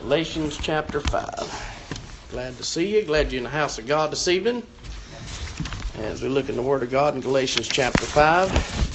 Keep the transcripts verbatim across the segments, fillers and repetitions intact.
Galatians chapter five. Glad to see you. Glad you're in the house of God this evening. As we look in the Word of God in Galatians chapter five.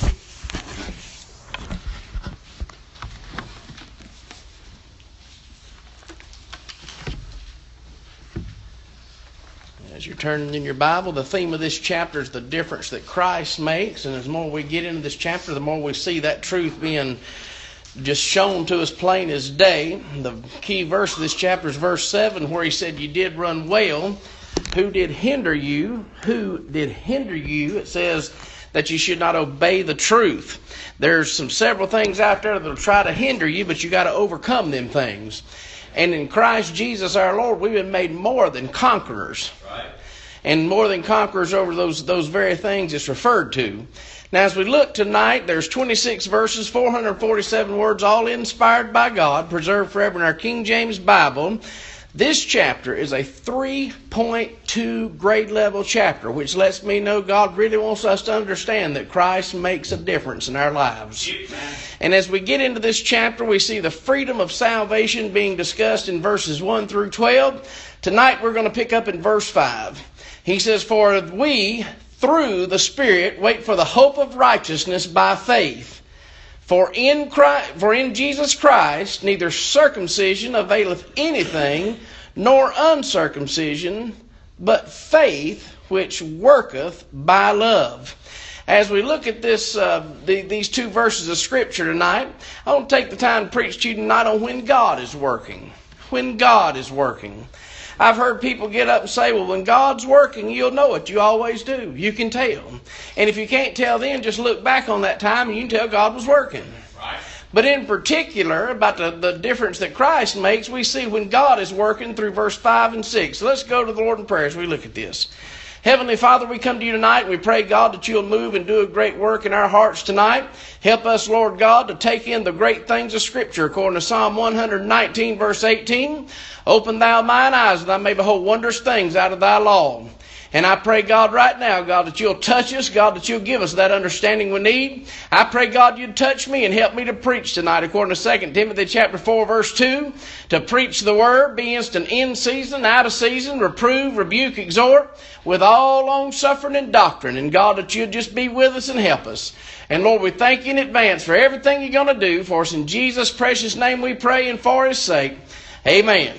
As you're turning in your Bible, the theme of this chapter is the difference that Christ makes. And as more we get into this chapter, the more we see that truth being just shown to us plain as day. The key verse of this chapter is verse seven, where he said, "You did run well. Who did hinder you? Who did hinder you?" It says that you should not obey the truth. There's some several things out there that will try to hinder you, but you got to overcome them things. And in Christ Jesus our Lord, we've been made more than conquerors. Right. And more than conquerors over those, those very things it's referred to. Now, as we look tonight, there's twenty-six verses, four hundred forty-seven words, all inspired by God, preserved forever in our King James Bible. This chapter is a three point two grade level chapter, which lets me know God really wants us to understand that Christ makes a difference in our lives. And as we get into this chapter, we see the freedom of salvation being discussed in verses one through twelve. Tonight we're going to pick up in verse five. He says, "For we, through the Spirit, wait for the hope of righteousness by faith. For in Christ, for in Jesus Christ neither circumcision availeth anything, nor uncircumcision, but faith which worketh by love." As we look at this, uh, the, these two verses of Scripture tonight, I want to take the time to preach to you tonight on when God is working. When God is working. I've heard people get up and say, well, when God's working, you'll know it. You always do. You can tell. And if you can't tell then, just look back on that time and you can tell God was working. Right. But in particular, about the, the difference that Christ makes, we see when God is working through verse five and six. So let's go to the Lord in prayer as we look at this. Heavenly Father, we come to you tonight and we pray, God, that you'll move and do a great work in our hearts tonight. Help us, Lord God, to take in the great things of Scripture according to Psalm one nineteen, verse eighteen. "Open thou mine eyes, that I may behold wondrous things out of thy law." And I pray, God, right now, God, that you'll touch us, God, that you'll give us that understanding we need. I pray, God, you'd touch me and help me to preach tonight, according to Second Timothy chapter four, verse two, to preach the word, be instant in season, out of season, reprove, rebuke, exhort, with all long-suffering and doctrine. And God, that you'll just be with us and help us. And Lord, we thank you in advance for everything you're going to do for us. In Jesus' precious name we pray, and for his sake, amen.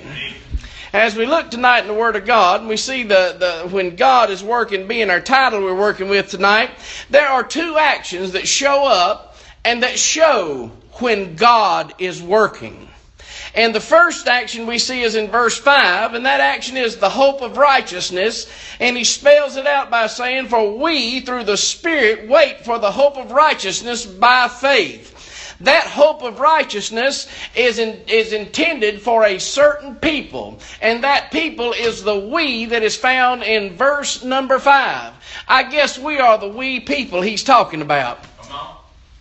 As we look tonight in the Word of God, and we see the, the when God is working, being our title we're working with tonight, there are two actions that show up and that show when God is working. And the first action we see is in verse five, and that action is the hope of righteousness. And he spells it out by saying, "For we, through the Spirit, wait for the hope of righteousness by faith." That hope of righteousness is in, is intended for a certain people. And that people is the we that is found in verse number five. I guess we are the we people he's talking about. Come on.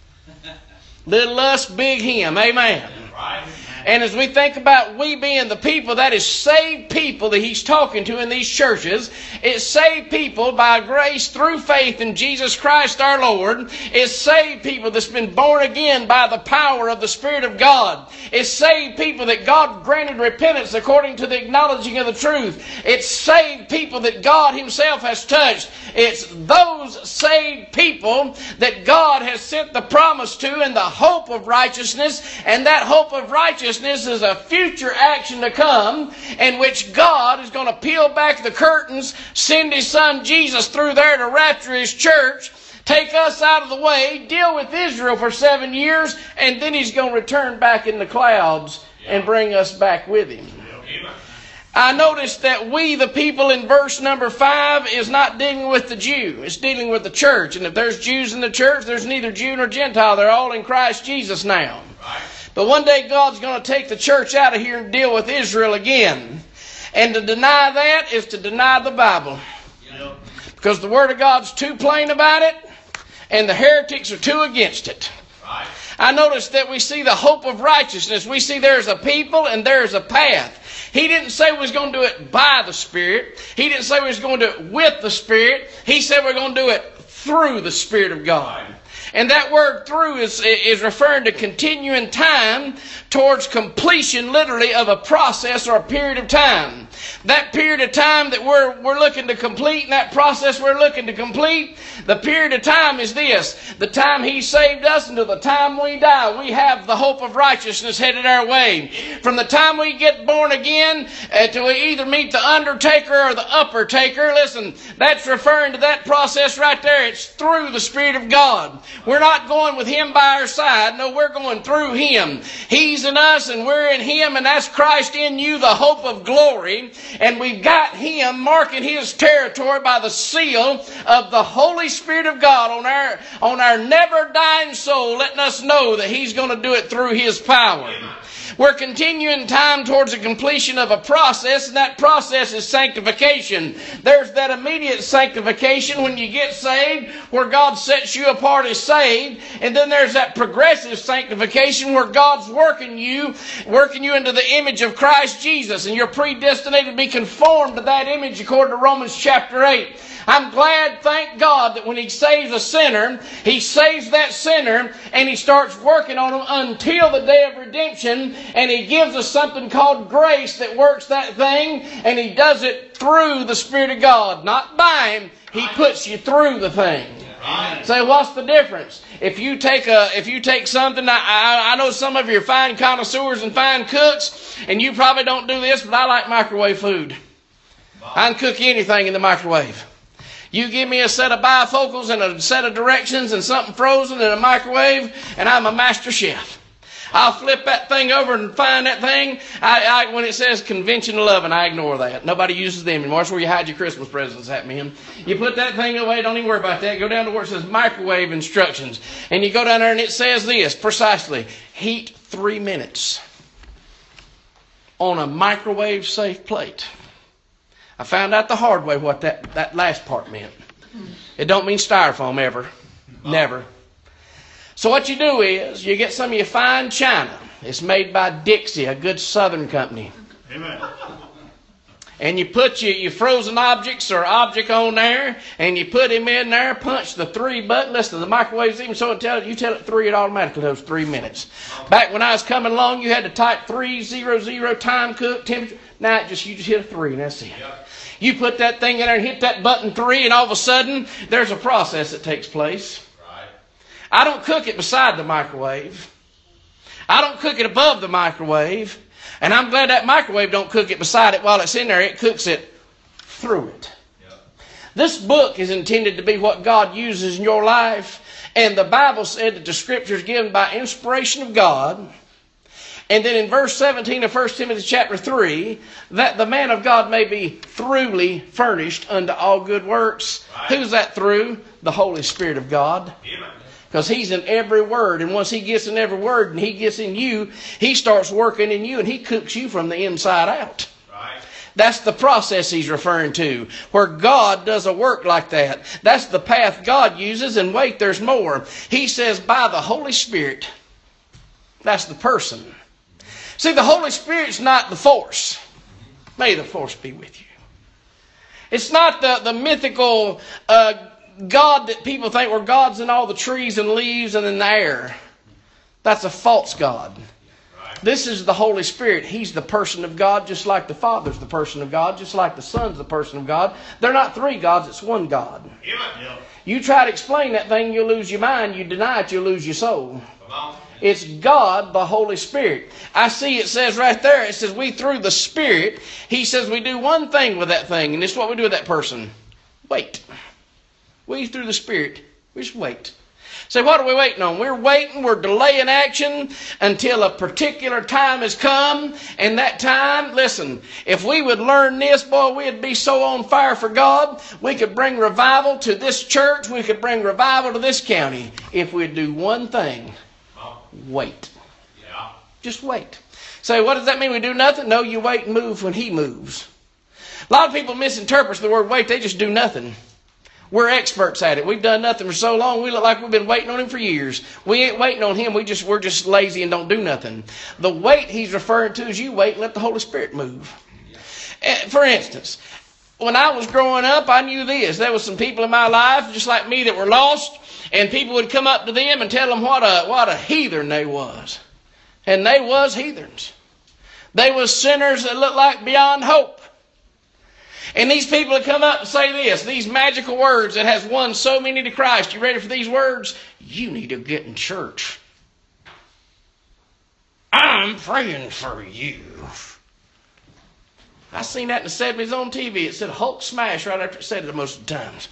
Little us, big him. Amen. Right. And as we think about we being the people, that is saved people that he's talking to in these churches. It's saved people by grace through faith in Jesus Christ our Lord. It's saved people that's been born again by the power of the Spirit of God. It's saved people that God granted repentance according to the acknowledging of the truth. It's saved people that God himself has touched. It's those saved people that God has sent the promise to and the hope of righteousness. And that hope of righteousness is a future action to come, in which God is going to peel back the curtains, send his son Jesus through there to rapture his church, take us out of the way, deal with Israel for seven years, and then he's going to return back in the clouds and bring us back with him. I noticed that we, the people, in verse number five, is not dealing with the Jew. It's dealing with the church. And if there's Jews in the church, there's neither Jew nor Gentile. They're all in Christ Jesus now. Right. But one day God's going to take the church out of here and deal with Israel again. And to deny that is to deny the Bible. Yep. Because the Word of God's too plain about it, and the heretics are too against it. Right. I noticed that we see the hope of righteousness. We see there's a people and there's a path. He didn't say we was going to do it by the Spirit. He didn't say we was going to do it with the Spirit. He said we're going to do it through the Spirit of God. And that word through is, is referring to continuing time towards completion, literally, of a process or a period of time. That period of time that we're, we're looking to complete, and that process we're looking to complete, the period of time is this. The time He saved us until the time we die, we have the hope of righteousness headed our way. From the time we get born again, uh, till we either meet the undertaker or the upper taker, listen, that's referring to that process right there. It's through the Spirit of God. We're not going with Him by our side. No, we're going through Him. He's in us and we're in Him, and that's Christ in you, the hope of glory. And we've got Him marking His territory by the seal of the Holy Spirit of God on our, on our never-dying soul, letting us know that He's going to do it through His power. We're continuing time towards the completion of a process, and that process is sanctification. There's that immediate sanctification when you get saved, where God sets you apart as saved, and then there's that progressive sanctification where God's working you, working you into the image of Christ Jesus, and you're predestinated to be conformed to that image according to Romans chapter eight. I'm glad, thank God, that when He saves a sinner, He saves that sinner and He starts working on them until the day of redemption, and He gives us something called grace that works that thing, and He does it through the Spirit of God, not by Him. He puts you through the thing. Right. Say, what's the difference? If you take a, if you take something, I, I, I know some of you are fine connoisseurs and fine cooks, and you probably don't do this, but I like microwave food. I can cook anything in the microwave. You give me a set of bifocals and a set of directions and something frozen in a microwave, and I'm a master chef. I'll flip that thing over and find that thing. I, I, when it says conventional oven, I ignore that. Nobody uses them anymore. That's where you hide your Christmas presents at, man. You put that thing away, don't even worry about that. Go down to where it says microwave instructions. And you go down there and it says this, precisely, heat three minutes on a microwave safe plate. I found out the hard way what that, that last part meant. It don't mean styrofoam ever. Never. So what you do is, you get some of your fine china. It's made by Dixie, a good southern company. Amen. And you put your, your frozen objects or object on there, and you put him in there, punch the three button. Listen, the microwave's even so it tells you tell it three, it automatically does three minutes. Back when I was coming along, you had to type three zero zero time cook temperature. Now it just you just hit a three, and that's it. You put that thing in there and hit that button three, and all of a sudden there's a process that takes place. Right. I don't cook it beside the microwave. I don't cook it above the microwave. And I'm glad that microwave don't cook it beside it while it's in there. It cooks it through it. Yep. This book is intended to be what God uses in your life. And the Bible said that the Scripture is given by inspiration of God. And then in verse seventeen of First Timothy chapter three, that the man of God may be throughly furnished unto all good works. Right. Who's that through? The Holy Spirit of God. Amen. Because He's in every word. And once He gets in every word and He gets in you, He starts working in you and He cooks you from the inside out. Right. That's the process He's referring to, where God does a work like that. That's the path God uses. And wait, there's more. He says by the Holy Spirit. That's the person. See, the Holy Spirit's not the force. May the force be with you. It's not the, the mythical uh, God that people think were gods in all the trees and leaves and in the air. That's a false God. Right. This is the Holy Spirit. He's the person of God, just like the Father's the person of God, just like the Son's the person of God. They're not three gods, it's one God. Yeah. You try to explain that thing, you'll lose your mind. You deny it, you'll lose your soul. It's God, the Holy Spirit. I see it says right there, it says we through the Spirit. He says we do one thing with that thing, and this is what we do with that person. Wait. We through the Spirit, we just wait. Say, what are we waiting on? We're waiting, we're delaying action until a particular time has come. And that time, listen, if we would learn this, boy, we'd be so on fire for God. We could bring revival to this church. We could bring revival to this county if we'd do one thing. Wait. Yeah. Just wait. Say, what does that mean? We do nothing? No, you wait and move when He moves. A lot of people misinterpret the word wait. They just do nothing. We're experts at it. We've done nothing for so long. We look like we've been waiting on Him for years. We ain't waiting on Him. We just, we're just lazy and don't do nothing. The wait He's referring to is you wait and let the Holy Spirit move. For instance, when I was growing up, I knew this. There was some people in my life, just like me, that were lost. And people would come up to them and tell them what a what a heathen they was. And they was heathens. They was sinners that looked like beyond hope. And these people would come up and say this, these magical words that has won so many to Christ. You ready for these words? You need to get in church. I'm praying for you. I seen that in the seventies on T V. It said Hulk smash right after it said it most of the times.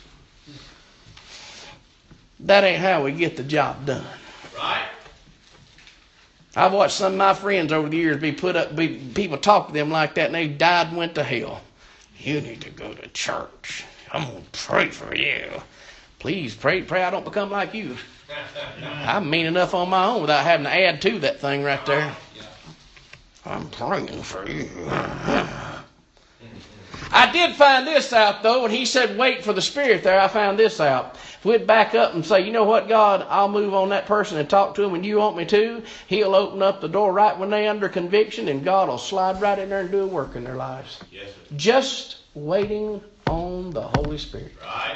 That ain't how we get the job done. Right. I've watched some of my friends over the years be put up, be, people talk to them like that, and they died and went to hell. You need to go to church. I'm going to pray for you. Please pray, pray I don't become like you. I'm mean enough on my own without having to add to that thing right there. I'm praying for you. I did find this out, though, when he said wait for the Spirit there, I found this out. If we'd back up and say, you know what, God, I'll move on that person and talk to him when you want me to, he'll open up the door right when they're under conviction, and God will slide right in there and do a work in their lives. Yes, sir. Just waiting on the Holy Spirit. Right.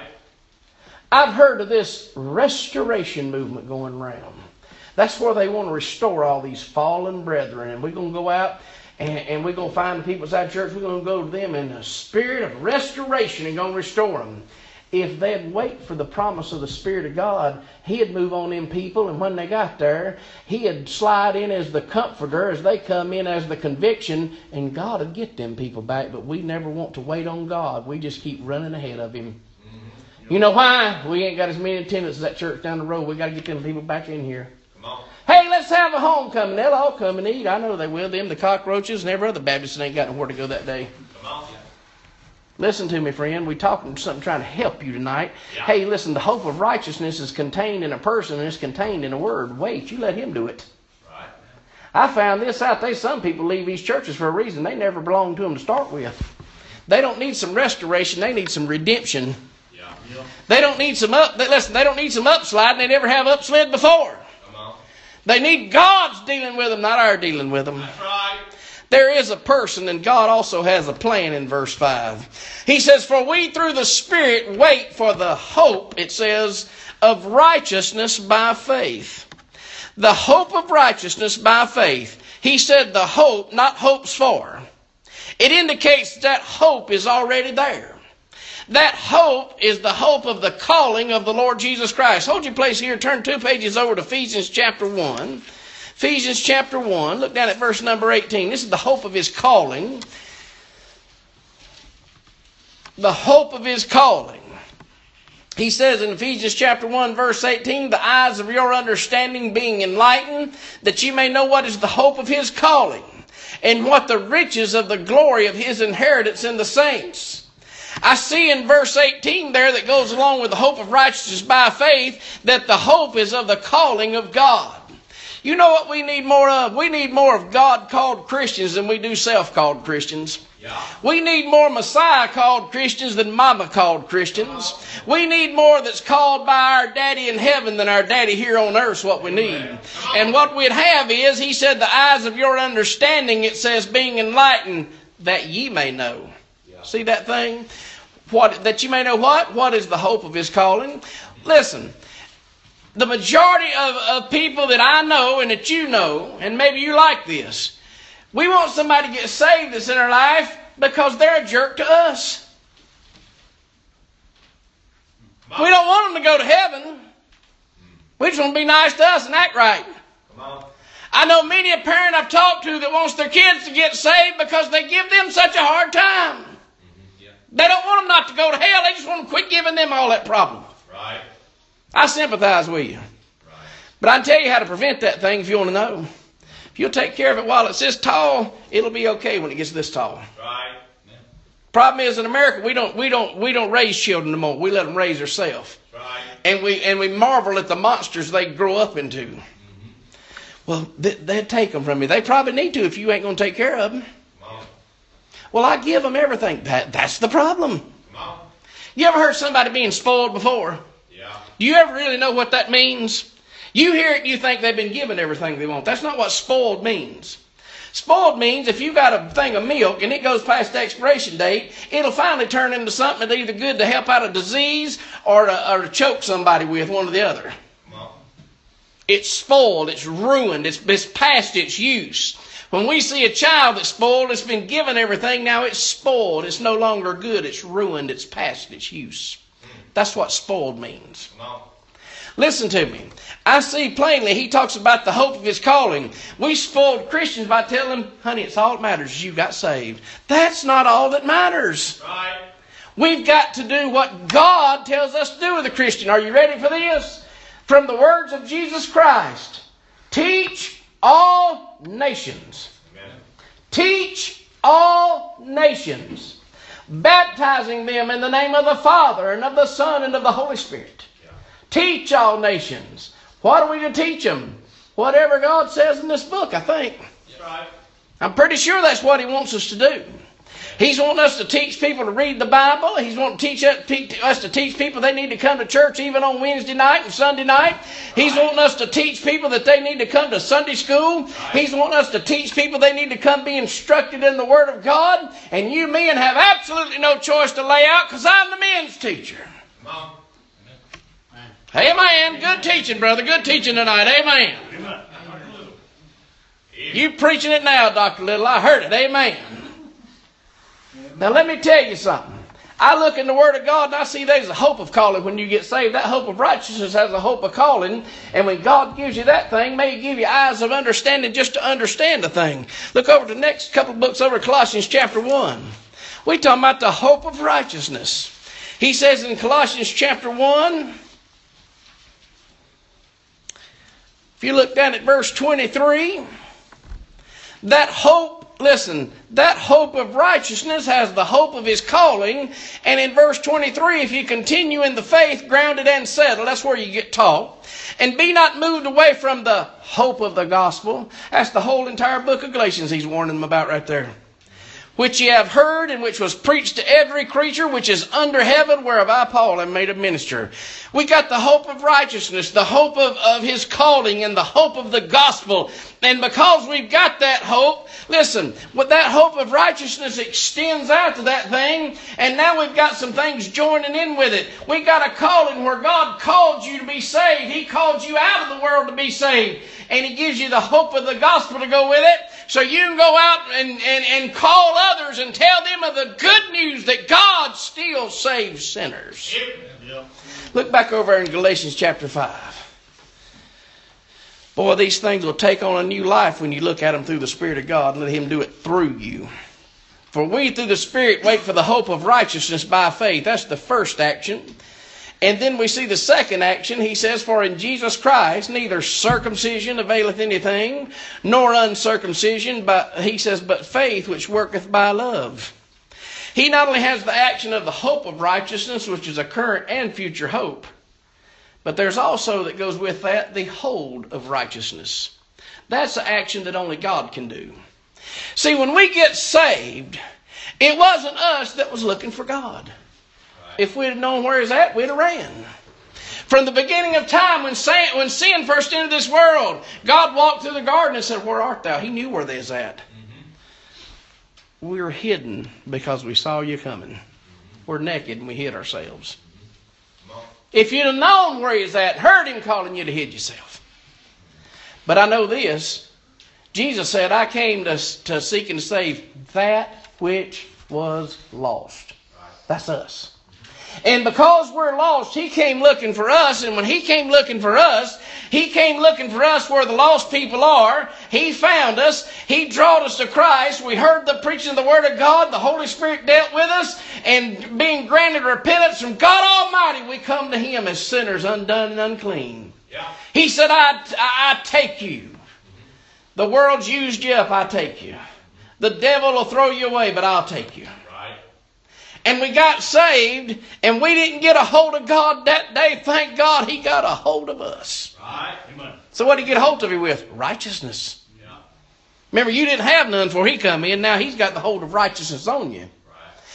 I've heard of this restoration movement going around. That's where they want to restore all these fallen brethren. And we're going to go out and, and we're going to find the people inside church. We're going to go to them in a spirit of restoration and going to restore them. If they'd wait for the promise of the Spirit of God, He'd move on them people. And when they got there, He'd slide in as the comforter as they come in as the conviction. And God would get them people back. But we never want to wait on God. We just keep running ahead of Him. Mm-hmm. You know why? We ain't got as many attendants as that church down the road. We got to get them people back in here. Come on. Hey, let's have a homecoming. They'll all come and eat. I know they will. Them, the cockroaches, and every other Baptist ain't got nowhere to go that day. Come on. Listen to me, friend. We're talking something trying to help you tonight. Yeah. Hey, listen, the hope of righteousness is contained in a person and it's contained in a word. Wait, you let Him do it. Right. I found this out. There's some people leave these churches for a reason. They never belonged to them to start with. They don't need some restoration. They need some redemption. Yeah. Yeah. They don't need some up. They, listen, they don't need some upslide. They never have upslid before. Come on. They need God's dealing with them, not our dealing with them. That's right. There is a person, and God also has a plan in verse five. He says, for we through the Spirit wait for the hope, it says, of righteousness by faith. The hope of righteousness by faith. He said the hope, not hopes for. It indicates that hope is already there. That hope is the hope of the calling of the Lord Jesus Christ. Hold your place here. Turn two pages over to Ephesians chapter one. Ephesians chapter one, look down at verse number eighteen. This is the hope of His calling. The hope of His calling. He says in Ephesians chapter one, verse eighteen, the eyes of your understanding being enlightened, that you may know what is the hope of His calling, and what the riches of the glory of His inheritance in the saints. I see in verse eighteen there that goes along with the hope of righteousness by faith, that the hope is of the calling of God. You know what we need more of? We need more of God-called Christians than we do self-called Christians. Yeah. We need more Messiah-called Christians than Mama-called Christians. We need more that's called by our Daddy in heaven than our Daddy here on earth is what we need. And what we'd have is, He said, the eyes of your understanding, it says, being enlightened, that ye may know. Yeah. See that thing? What, that you may know what? What is the hope of His calling? Listen. The majority of, of people that I know and that you know, and maybe you like this, we want somebody to get saved that's in our life because they're a jerk to us. We don't want them to go to heaven. We just want to be nice to us and act right. Come on. I know many a parent I've talked to that wants their kids to get saved because they give them such a hard time. Mm-hmm. Yeah. They don't want them not to go to hell. They just want to quit giving them all that problem. Right. I sympathize with you. Right. But I can tell you how to prevent that thing if you want to know. If you'll take care of it while it's this tall, it'll be okay when it gets this tall. Right. Yeah. Problem is, in America, we don't we don't we don't raise children no more. We let them raise themselves. Right. And we and we marvel at the monsters they grow up into. Mm-hmm. Well, they, they'd take them from me. They probably need to if you ain't going to take care of them. Come on. Well, I give them everything. That that's the problem. Come on. You ever heard somebody being spoiled before? Yeah. Do you ever really know what that means? You hear it and you think they've been given everything they want. That's not what spoiled means. Spoiled means if you got a thing of milk and it goes past the expiration date, it'll finally turn into something that's either good to help out a disease or to, or to choke somebody with, one or the other. It's spoiled, it's ruined, it's, it's past its use. When we see a child that's spoiled, it's been given everything, now it's spoiled. It's no longer good, it's ruined, it's past its use. That's what spoiled means. Listen to me. I see plainly he talks about the hope of his calling. We spoiled Christians by telling them, honey, it's all that matters is you got saved. That's not all that matters. Right. We've got to do what God tells us to do with a Christian. Are you ready for this? From the words of Jesus Christ, teach all nations. Amen. Teach all nations, baptizing them in the name of the Father and of the Son and of the Holy Spirit. Yeah. Teach all nations. What are we to teach them? Whatever God says in this book, I think. That's right. I'm pretty sure that's what He wants us to do. He's wanting us to teach people to read the Bible. He's wanting to teach us to teach people they need to come to church even on Wednesday night and Sunday night. He's wanting us to teach people that they need to come to Sunday school. He's wanting us to teach people they need to come be instructed in the Word of God. And you men have absolutely no choice to lay out because I'm the men's teacher. Come on. Amen. Good teaching, brother. Good teaching tonight. Amen. Amen. You preaching it now, Doctor Little. I heard it. Amen. Now let me tell you something. I look in the Word of God and I see there's a hope of calling when you get saved. That hope of righteousness has a hope of calling. And when God gives you that thing, may He give you eyes of understanding just to understand the thing. Look over to the next couple of books over, Colossians chapter one. We're talking about the hope of righteousness. He says in Colossians chapter one, if you look down at verse twenty-three, that hope, listen, that hope of righteousness has the hope of His calling. And in verse twenty-three, if you continue in the faith, grounded and settled, that's where you get taught. And be not moved away from the hope of the gospel. That's the whole entire book of Galatians He's warning them about right there. Which ye have heard, and which was preached to every creature which is under heaven, whereof I, Paul, am made a minister. We got the hope of righteousness, the hope of, of His calling, and the hope of the gospel. And because we've got that hope, listen, what that hope of righteousness extends out to that thing, and now we've got some things joining in with it. We got a calling where God called you to be saved. He called you out of the world to be saved. And He gives you the hope of the gospel to go with it. So you can go out and, and, and call others and tell them of the good news that God still saves sinners. Yep. Look back over in Galatians chapter five. Boy, these things will take on a new life when you look at them through the Spirit of God and let Him do it through you. For we through the Spirit wait for the hope of righteousness by faith. That's the first action. And then we see the second action. He says, for in Jesus Christ neither circumcision availeth anything, nor uncircumcision, but he says, but faith which worketh by love. He not only has the action of the hope of righteousness, which is a current and future hope, but there's also that goes with that the hold of righteousness. That's the action that only God can do. See, when we get saved, it wasn't us that was looking for God. If we'd have known where He's at, we'd have ran. From the beginning of time, when sin, when sin first entered this world, God walked through the garden and said, where art thou? He knew where they was at. Mm-hmm. We were hidden because we saw you coming. Mm-hmm. We're naked and we hid ourselves. Mm-hmm. If you'd have known where He's at, heard Him calling, you'd have hid yourself. But I know this. Jesus said, I came to, to seek and save that which was lost. Right. That's us. And because we're lost, He came looking for us. And when He came looking for us, He came looking for us where the lost people are. He found us. He drawed us to Christ. We heard the preaching of the Word of God. The Holy Spirit dealt with us. And being granted repentance from God Almighty, we come to Him as sinners, undone and unclean. Yeah. He said, I, I, I take you. The world's used you up, I take you. The devil will throw you away, but I'll take you. And we got saved, and we didn't get a hold of God that day. Thank God He got a hold of us. Right. Amen. So what did He get a hold of you with? Righteousness. Yeah. Remember, you didn't have none before He come in. Now He's got the hold of righteousness on you. Right.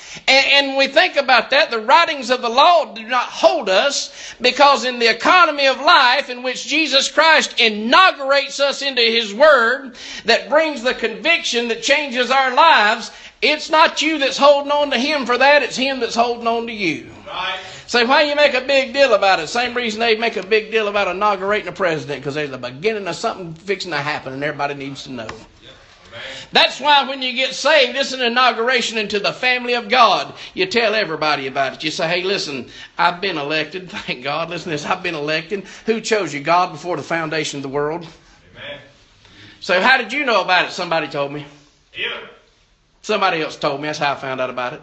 And, and we think about that, the writings of the law do not hold us, because in the economy of life in which Jesus Christ inaugurates us into His Word, that brings the conviction that changes our lives, it's not you that's holding on to Him for that, it's Him that's holding on to you. Right. So why you make a big deal about it? Same reason they make a big deal about inaugurating a president, because there's the beginning of something fixing to happen and everybody needs to know. That's why when you get saved, it's an inauguration into the family of God. You tell everybody about it. You say, hey, listen, I've been elected. Thank God. Listen to this. I've been elected. Who chose you? God before the foundation of the world. Amen. So how did you know about it? Somebody told me. Yeah. Somebody else told me. That's how I found out about it.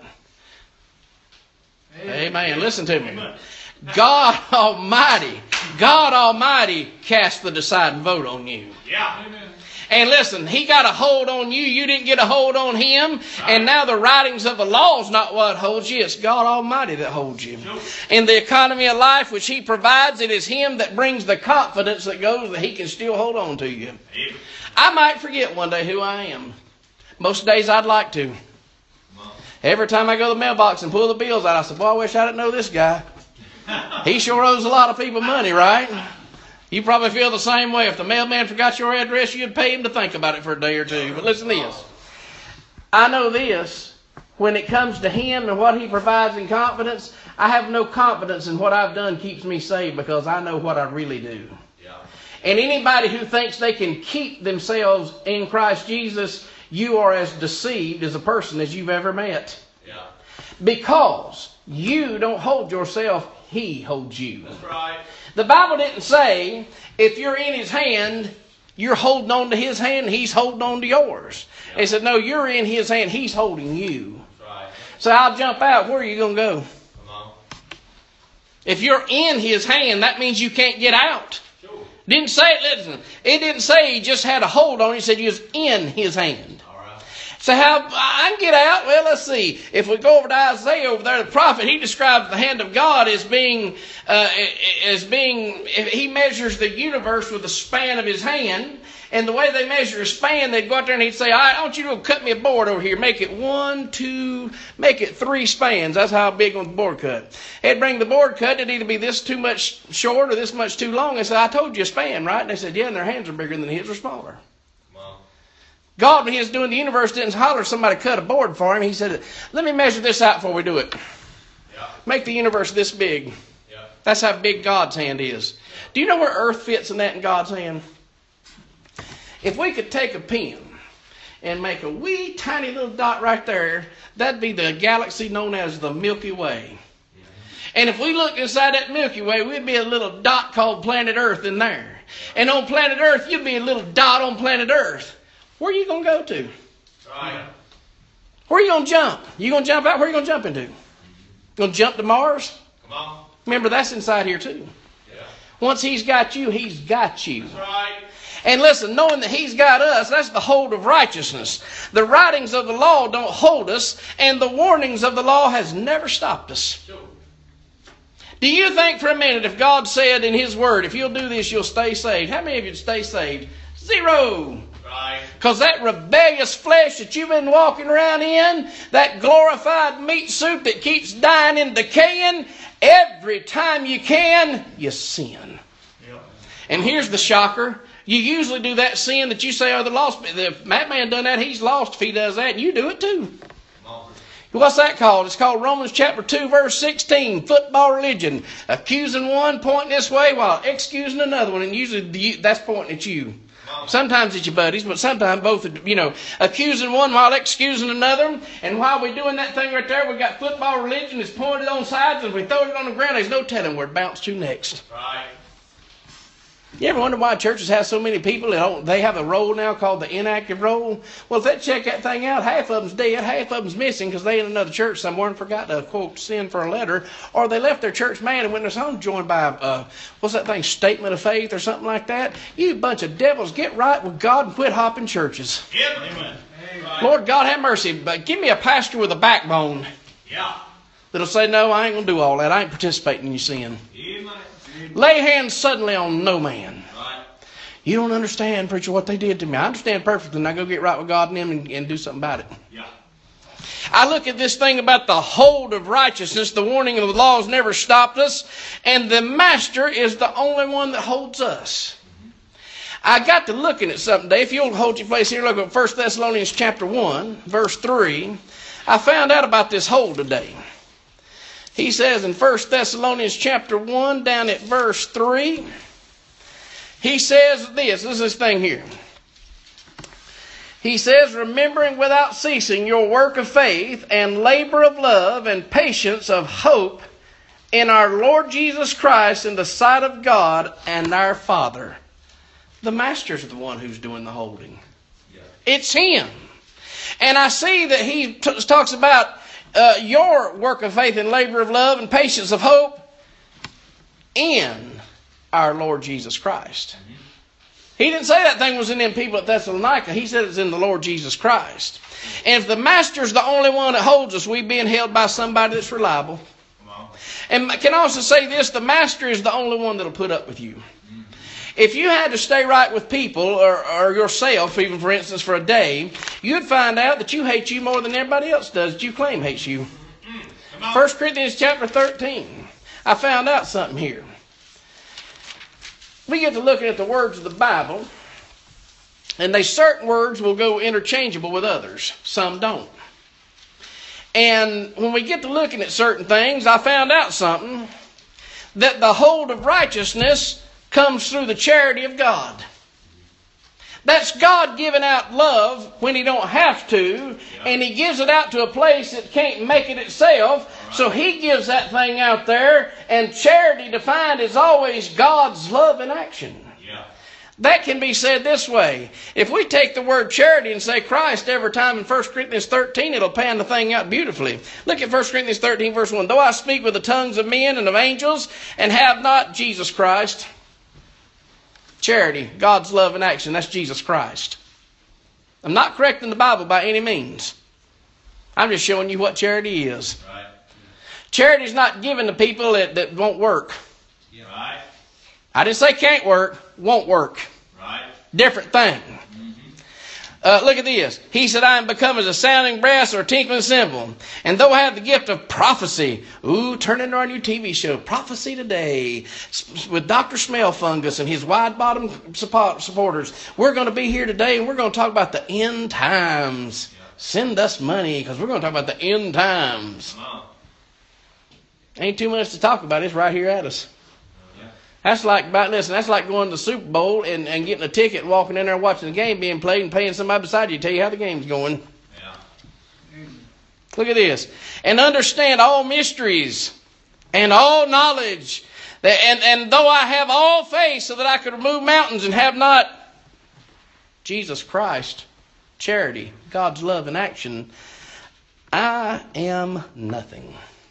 Amen. Amen. Listen to me. Amen. God Almighty, God Almighty cast the deciding vote on you. Yeah. Amen. And listen, He got a hold on you. You didn't get a hold on Him. And now the writings of the law is not what holds you. It's God Almighty that holds you. In the economy of life which He provides, it is Him that brings the confidence that goes that He can still hold on to you. I might forget one day who I am. Most days I'd like to. Every time I go to the mailbox and pull the bills out, I say, boy, I wish I didn't know this guy. He sure owes a lot of people money, right? You probably feel the same way. If the mailman forgot your address, you'd pay him to think about it for a day or two. But listen to this. I know this. When it comes to Him and what He provides in confidence, I have no confidence in what I've done keeps me saved, because I know what I really do. Yeah. And anybody who thinks they can keep themselves in Christ Jesus, you are as deceived as a person as you've ever met. Yeah. Because you don't hold yourself, He holds you. That's right. The Bible didn't say if you're in His hand, you're holding on to His hand, He's holding on to yours. Yep. It said, no, you're in His hand, He's holding you. That's right. So I'll jump out. Where are you going to go? Come on. If you're in His hand, that means you can't get out. Sure. Didn't say, listen, it didn't say He just had a hold on it. It said you was in His hand. So how I can get out? Well, let's see. If we go over to Isaiah over there, the prophet, he describes the hand of God as being, uh, as being, he measures the universe with the span of his hand. And the way they measure a span, they'd go out there and he'd say, all right, I want you to go cut me a board over here. Make it one, two, make it three spans. That's how big on the board cut. He'd bring the board cut. It'd either be this too much short or this much too long. They said, I told you a span, right? And they said, yeah, and their hands are bigger than his or smaller. God, when He was doing the universe, didn't holler somebody cut a board for Him. He said, let me measure this out before we do it. Yeah. Make the universe this big. Yeah. That's how big God's hand is. Do you know where Earth fits in that in God's hand? If we could take a pen and make a wee tiny little dot right there, that'd be the galaxy known as the Milky Way. Yeah. And if we looked inside that Milky Way, we'd be a little dot called planet Earth in there. And on planet Earth, you'd be a little dot on planet Earth. Where are you going to go to? Right. Where are you going to jump? You going to jump out? Where are you going to jump into? Going to jump to Mars? Come on. Remember, that's inside here too. Yeah. Once He's got you, He's got you. That's right. And listen, knowing that He's got us, that's the hold of righteousness. The writings of the law don't hold us, and the warnings of the law has never stopped us. Sure. Do you think for a minute if God said in His Word, if you'll do this, you'll stay saved? How many of you would stay saved? Zero. Because that rebellious flesh that you've been walking around in, that glorified meat soup that keeps dying and decaying, every time you can, you sin. Yep. And here's the shocker. You usually do that sin that you say are the lost. If that man done that, he's lost if he does that, and you do it too. What's that called? It's called Romans chapter two, verse sixteen, football religion. Accusing one, pointing this way, while excusing another one, and usually that's pointing at you. Sometimes it's your buddies, but sometimes both, you know, accusing one while excusing another. And while we're doing that thing right there, we got football religion that's pointed on sides, and if we throw it on the ground, there's no telling where it bounced to next. Right. You ever wonder why churches have so many people that don't, they have a roll now called the inactive roll? Well, if they check that thing out, half of them's dead, half of them's missing because they in another church somewhere and forgot to, quote, send for a letter, or they left their church man and went to their home joined by, uh, what's that thing, statement of faith or something like that. You bunch of devils, get right with God and quit hopping churches. Yep. Amen. Lord God have mercy, but give me a pastor with a backbone. Yeah. That'll say, no, I ain't going to do all that. I ain't participating in your sin. Amen. Lay hands suddenly on no man. Right. You don't understand, preacher, what they did to me. I understand perfectly. Now go get right with God and them and, and do something about it. Yeah. I look at this thing about the hold of righteousness. The warning of the laws never stopped us. And the Master is the only one that holds us. I got to looking at something today. If you'll hold your place here, look at First Thessalonians chapter one, verse three. I found out about this hold today. He says in First Thessalonians chapter one, down at verse three, he says this. This is this thing here. He says, remembering without ceasing your work of faith and labor of love and patience of hope in our Lord Jesus Christ in the sight of God and our Father. The Master's the one who's doing the holding. Yeah. It's Him. And I see that he t- talks about uh, your work of faith and labor of love and patience of hope in our Lord Jesus Christ. Mm-hmm. He didn't say that thing was in them people at Thessalonica. He said it's in the Lord Jesus Christ. And if the Master's the only one that holds us, we're being held by somebody that's reliable. Come on. And I can also say this, the Master is the only one that'll put up with you. Mm-hmm. If you had to stay right with people or, or yourself, even for instance for a day, you'd find out that you hate you more than everybody else does that you claim hates you. Mm-hmm. First Corinthians chapter thirteen. I found out something here. We get to looking at the words of the Bible, and they certain words will go interchangeable with others. Some don't. And when we get to looking at certain things, I found out something, that the hold of righteousness comes through the charity of God. That's God giving out love when He don't have to, and He gives it out to a place that can't make it itself. So He gives that thing out there, and charity defined is always God's love in action. Yeah. That can be said this way. If we take the word charity and say Christ every time in First Corinthians thirteen, it'll pan the thing out beautifully. Look at First Corinthians thirteen, verse one. Though I speak with the tongues of men and of angels, and have not Jesus Christ. Charity, God's love in action, that's Jesus Christ. I'm not correcting the Bible by any means. I'm just showing you what charity is. Right. Charity is not given to people that, that won't work. Yeah. Right. I didn't say can't work, won't work. Right. Different thing. Mm-hmm. Uh, look at this. He said, I am become as a sounding brass or a tinkling cymbal. And though I have the gift of prophecy, ooh, turn into our new T V show, Prophecy Today, with Doctor Smellfungus and his wide-bottom supporters. We're going to be here today, and we're going to talk about the end times. Yeah. Send us money, because we're going to talk about the end times. Ain't too much to talk about. It's right here at us. Yeah. That's like, listen, that's like going to the Super Bowl and, and getting a ticket, walking in there watching the game being played and paying somebody beside you to tell you how the game's going. Yeah. Look at this. And understand all mysteries and all knowledge. That, and, and though I have all faith so that I could remove mountains and have not Jesus Christ, charity, God's love in action, I am nothing.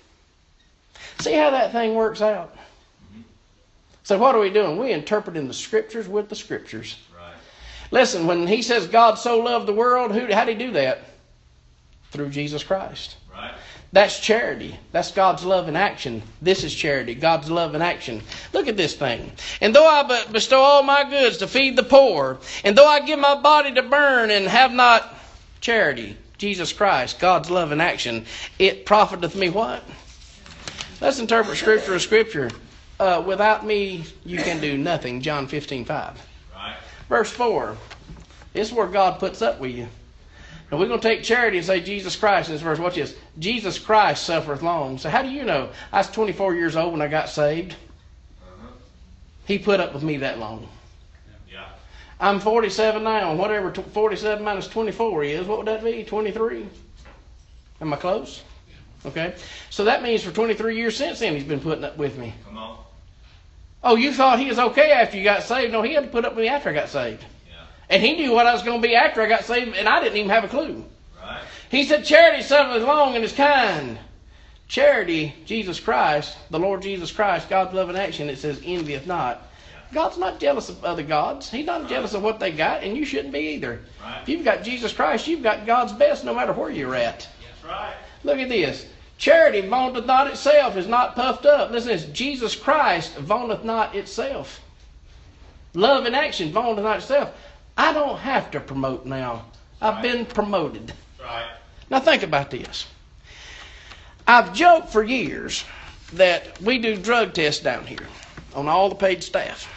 See how that thing works out? Mm-hmm. So what are we doing? We're interpreting the Scriptures with the Scriptures. Right. Listen, when He says God so loved the world, who, how did He do that? Through Jesus Christ. Right. That's charity. That's God's love in action. This is charity, God's love in action. Look at this thing. And though I bestow all my goods to feed the poor, and though I give my body to burn and have not charity, Jesus Christ, God's love in action, it profiteth me what? Let's interpret Scripture as Scripture. Uh, without me, you can do nothing. John fifteen five. Right. Verse four. This is where God puts up with you. Now we're going to take charity and say Jesus Christ in this verse. Watch this. Jesus Christ suffereth long. So how do you know? I was twenty-four years old when I got saved. Uh-huh. He put up with me that long. Yeah. I'm forty-seven now. And whatever forty-seven minus twenty-four is, what would that be? twenty-three? Am I close? Okay, so that means for twenty-three years since then, He's been putting up with me. Come on. Oh, you thought He was okay after you got saved? No, He had to put up with me after I got saved. Yeah. And He knew what I was going to be after I got saved, and I didn't even have a clue. Right. He said, charity suffereth long and is kind. Charity, Jesus Christ, the Lord Jesus Christ, God's love in action, it says, envieth not. Yeah. God's not jealous of other gods. He's not right. jealous of what they got, and you shouldn't be either. Right. If you've got Jesus Christ, you've got God's best no matter where you're at. That's right. Look at this. Charity vaunteth not itself, is not puffed up. Listen to this. Jesus Christ vaunteth not itself. Love in action vaunteth not itself. I don't have to promote now. I've right. been promoted. Right. Now think about this. I've joked for years that we do drug tests down here on all the paid staff.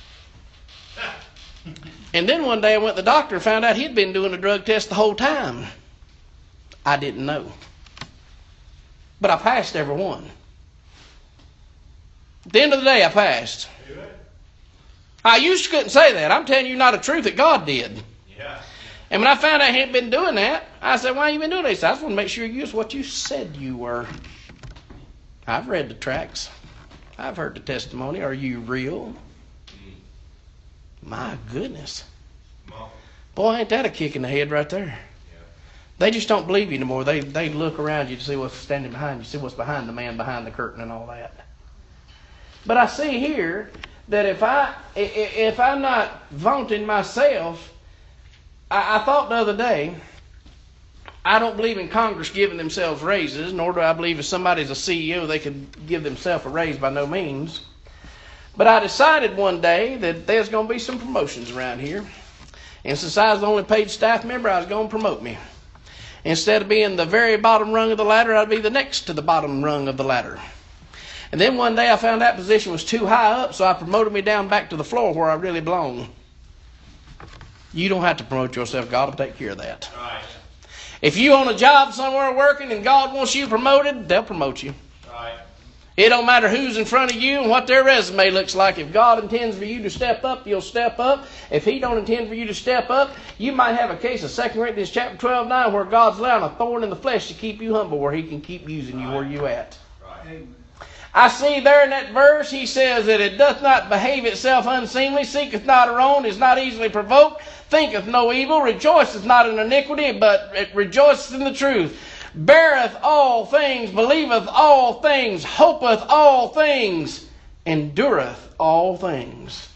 And then one day I went to the doctor and found out he'd been doing a drug test the whole time. I didn't know. But I passed every one. At the end of the day, I passed. I used to couldn't say that. I'm telling you not a truth that God did. Yeah. And when I found out he had been doing that, I said, why have you been doing that? He said, I just want to make sure you was what you said you were. I've read the tracts. I've heard the testimony. Are you real? My goodness. Boy, ain't that a kick in the head right there. They just don't believe you anymore. They they look around you to see what's standing behind you, see what's behind the man behind the curtain and all that. But I see here that if I if I'm not vaunting myself, I, I thought the other day, I don't believe in Congress giving themselves raises, nor do I believe if somebody's a C E O they could give themselves a raise by no means. But I decided one day that there's going to be some promotions around here. And since I was the only paid staff member, I was going to promote me. Instead of being the very bottom rung of the ladder, I'd be the next to the bottom rung of the ladder. And then one day I found that position was too high up, so I promoted me down back to the floor where I really belong. You don't have to promote yourself. God will take care of that. Right. If you on a job somewhere working and God wants you promoted, they'll promote you. Right. It don't matter who's in front of you and what their resume looks like. If God intends for you to step up, you'll step up. If He don't intend for you to step up, you might have a case of Second Corinthians chapter twelve nine where God's allowing a thorn in the flesh to keep you humble, where He can keep using you where you at. Right. I see there in that verse, He says that it doth not behave itself unseemly, seeketh not her own, is not easily provoked, thinketh no evil, rejoiceth not in iniquity, but it rejoiceth in the truth. Beareth all things, believeth all things, hopeth all things, endureth all things.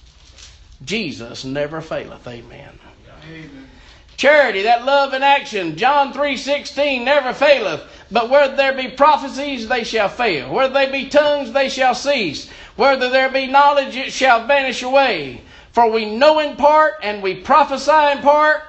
Jesus never faileth. Amen. Amen. Charity, that love in action. John three sixteen, never faileth. But whether there be prophecies, they shall fail. Whether they be tongues, they shall cease. Whether there be knowledge, it shall vanish away. For we know in part, and we prophesy in part.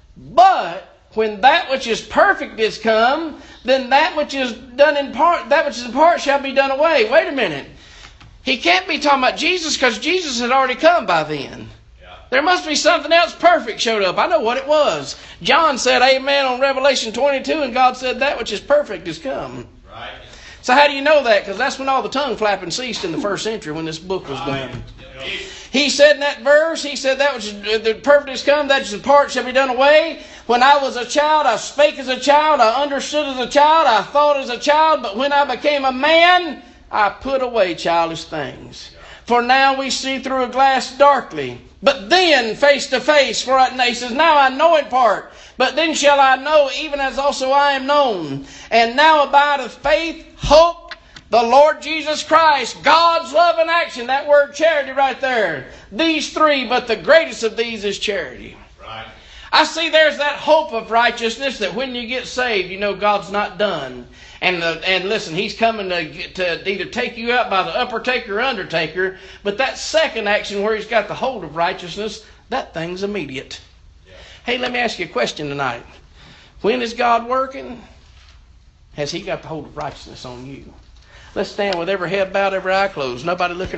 But when that which is perfect is come, then that which is done in part, that which is in part shall be done away. Wait a minute. He can't be talking about Jesus because Jesus had already come by then. Yeah. There must be something else perfect showed up. I know what it was. John said amen on Revelation twenty-two, and God said that which is perfect is come. Right. So how do you know that? Because that's when all the tongue flapping ceased in the first century when this book was done. He said in that verse, He said that which is the perfect is come, that which is in part shall be done away. When I was a child, I spake as a child, I understood as a child, I thought as a child, but when I became a man, I put away childish things. For now we see through a glass darkly, but then face to face. For he says, now I know in part, but then shall I know, even as also I am known. And now abideth faith, hope, the Lord Jesus Christ, God's love in action. That word charity right there. These three, but the greatest of these is charity. Right. I see there's that hope of righteousness that when you get saved, you know God's not done. And the, and listen, He's coming to, to either take you out by the upper taker or undertaker. But that second action where He's got the hold of righteousness, that thing's immediate. Yeah. Hey, let me ask you a question tonight. When is God working? Has He got the hold of righteousness on you? Let's stand with every head bowed, every eye closed. Nobody looking.